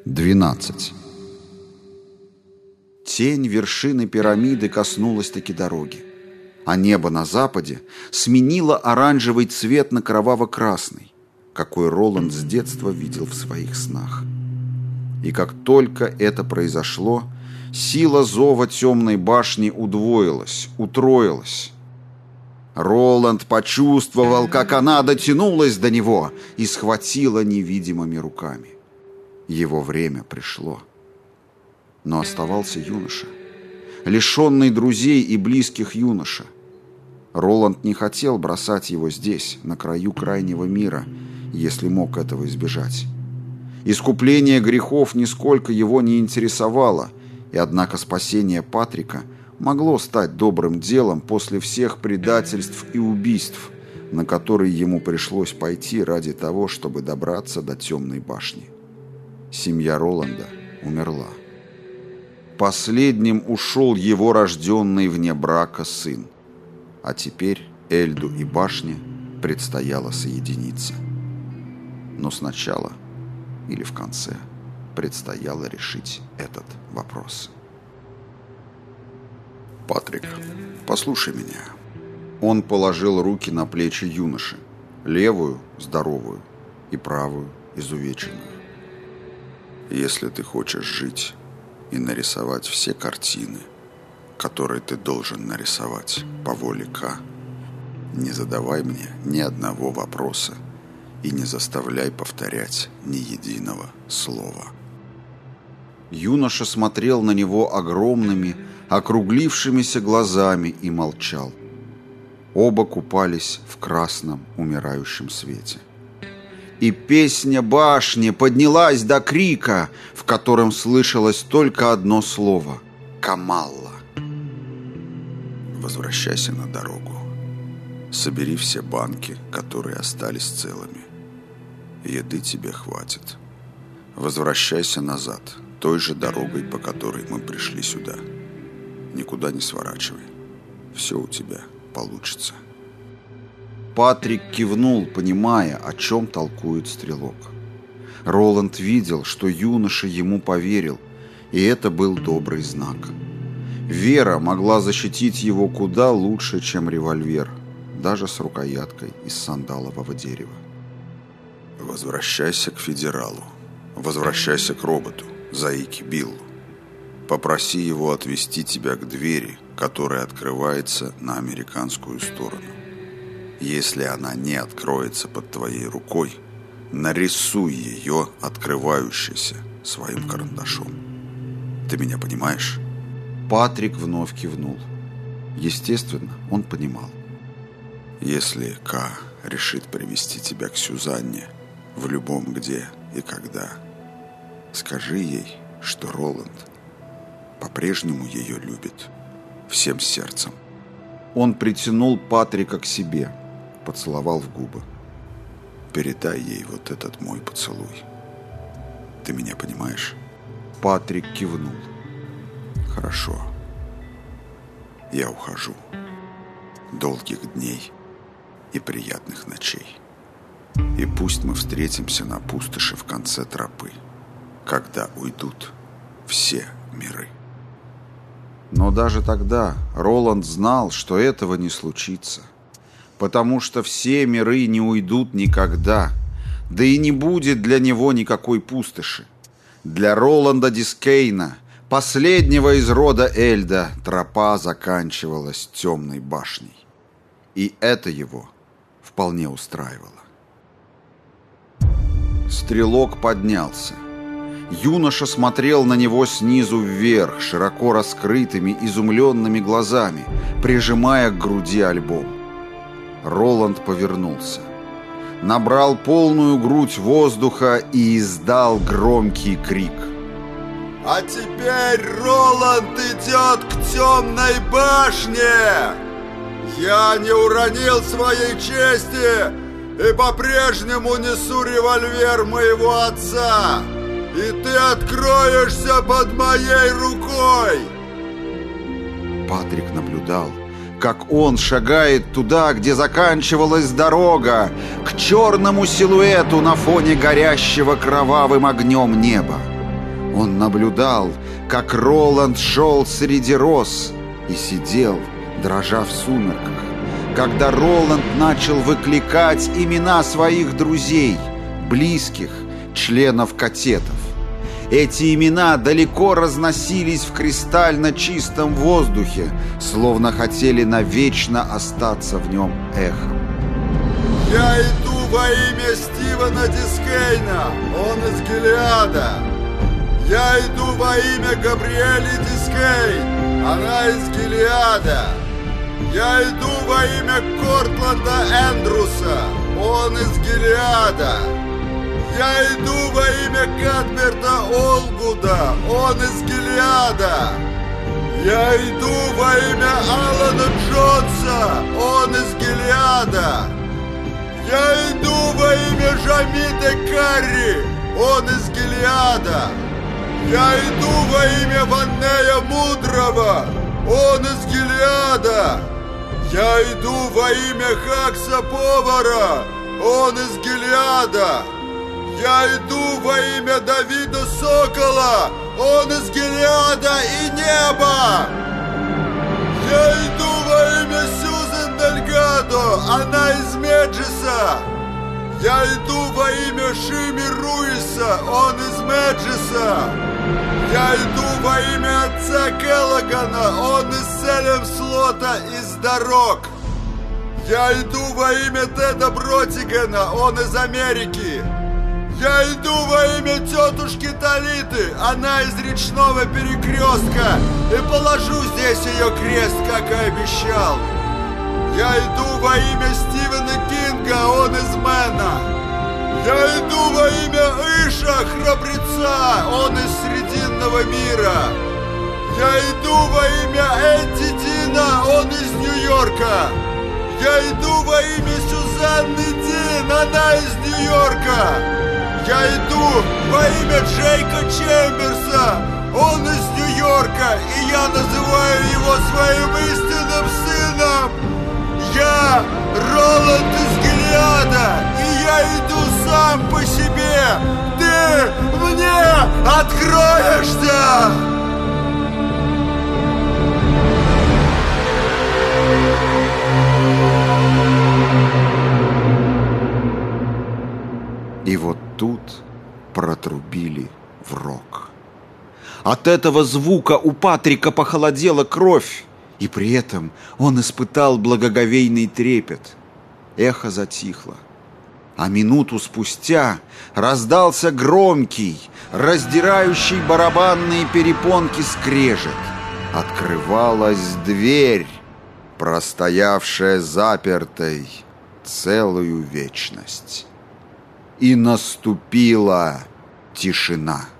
12. Тень вершины пирамиды коснулась-таки дороги, а небо на западе сменило оранжевый цвет на кроваво-красный, какой Роланд с детства видел в своих снах. И как только это произошло, сила зова темной башни удвоилась, утроилась. Роланд почувствовал, как она дотянулась до него и схватила невидимыми руками. Его время пришло. Но оставался юноша, лишенный друзей и близких юноша. Роланд не хотел бросать его здесь, на краю крайнего мира, если мог этого избежать. Искупление грехов нисколько его не интересовало, и однако спасение Патрика могло стать добрым делом после всех предательств и убийств, на которые ему пришлось пойти ради того, чтобы добраться до темной башни. Семья Роланда умерла. Последним ушел его рожденный вне брака сын. А теперь Эльду и башне предстояло соединиться. Но сначала, или в конце, предстояло решить этот вопрос. «Патрик, послушай меня». Он положил руки на плечи юноши, левую – здоровую, и правую – изувеченную. «Если ты хочешь жить и нарисовать все картины, которые ты должен нарисовать по воле К, не задавай мне ни одного вопроса и не заставляй повторять ни единого слова». Юноша смотрел на него огромными, округлившимися глазами и молчал. Оба купались в красном умирающем свете. И песня башни поднялась до крика, в котором слышалось только одно слово — «Камалла». Возвращайся на дорогу. Собери все банки, которые остались целыми. Еды тебе хватит. Возвращайся назад, той же дорогой, по которой мы пришли сюда. Никуда не сворачивай. Все у тебя получится. Патрик кивнул, понимая, о чем толкует стрелок. Роланд видел, что юноша ему поверил, и это был добрый знак. Вера могла защитить его куда лучше, чем револьвер, даже с рукояткой из сандалового дерева. Возвращайся к федералу. Возвращайся к роботу, заике Биллу. Попроси его отвести тебя к двери, которая открывается на американскую сторону. Если она не откроется под твоей рукой, нарисуй ее открывающейся своим карандашом. Ты меня понимаешь? Патрик вновь кивнул. Естественно, он понимал. Если К решит привести тебя к Сюзанне в любом где и когда, скажи ей, что Роланд по-прежнему ее любит всем сердцем. Он притянул Патрика к себе, поцеловал в губы. Передай ей вот этот мой поцелуй. Ты меня понимаешь? Патрик кивнул. Хорошо. Я ухожу. Долгих дней и приятных ночей. И пусть мы встретимся на пустоши в конце тропы, когда уйдут все миры. Но даже тогда Роланд знал, что этого не случится, потому что все миры не уйдут никогда, да и не будет для него никакой пустоши. Для Роланда Дискейна, последнего из рода Эльда, тропа заканчивалась темной башней. И это его вполне устраивало. Стрелок поднялся. Юноша смотрел на него снизу вверх, широко раскрытыми, изумленными глазами, прижимая к груди альбом. Роланд повернулся. Набрал полную грудь воздуха и издал громкий крик. «А теперь Роланд идет к темной башне! Я не уронил своей чести и по-прежнему несу револьвер моего отца! И ты откроешься под моей рукой!» Патрик наблюдал, как он шагает туда, где заканчивалась дорога, к черному силуэту на фоне горящего кровавым огнем неба. Он наблюдал, как Роланд шел среди роз и сидел, дрожа в сумерках, когда Роланд начал выкликать имена своих друзей, близких, членов катетов. Эти имена далеко разносились в кристально чистом воздухе, словно хотели навечно остаться в нем эхом. «Я иду во имя Стивена Дискейна, он из Гилеада. Я иду во имя Габриэли Дискейн, она из Гилеада. Я иду во имя Кортланда Эндрюса, он из Гилеада. Я иду во имя Кадберта Олгуда, он из Гилеада. Я иду во имя Алана Джонса, он из Гилеада. Я иду во имя Жамида Карри, он из Гилеада. Я иду во имя Ваннея Мудрого, он из Гилеада. Я иду во имя Хакса Повара, он из Гилеада. Я иду во имя Давида Сокола, он из Гилеада и неба. Я иду во имя Сьюзен Дельгадо, она из Меджиса. Я иду во имя Шими Руиса, он из Меджиса. Я иду во имя отца Келлогана, он из Селем-Слота, из Дорог. Я иду во имя Теда Бротигана, он из Америки. Я иду во имя тетушки Талиты, она из Речного Перекрестка, и положу здесь ее крест, как и обещал. Я иду во имя Стивена Кинга, он из Мэна. Я иду во имя Иша, храбреца, он из Срединного мира. Я иду во имя Эдди Дина, он из Нью-Йорка. Я иду во имя Сюзанны Дин, она из Нью-Йорка. Я иду во имя Джейка Чемберса, он из Нью-Йорка, и я называю его своим истинным сыном. Я Роланд из Гилеада, и я иду сам по себе. Ты мне откроешься! И вот тут протрубили в рог. От этого звука у Патрика похолодела кровь, и при этом он испытал благоговейный трепет. Эхо затихло, а минуту спустя раздался громкий, раздирающий барабанные перепонки скрежет. Открывалась дверь, простоявшая запертой целую вечность. И наступила тишина.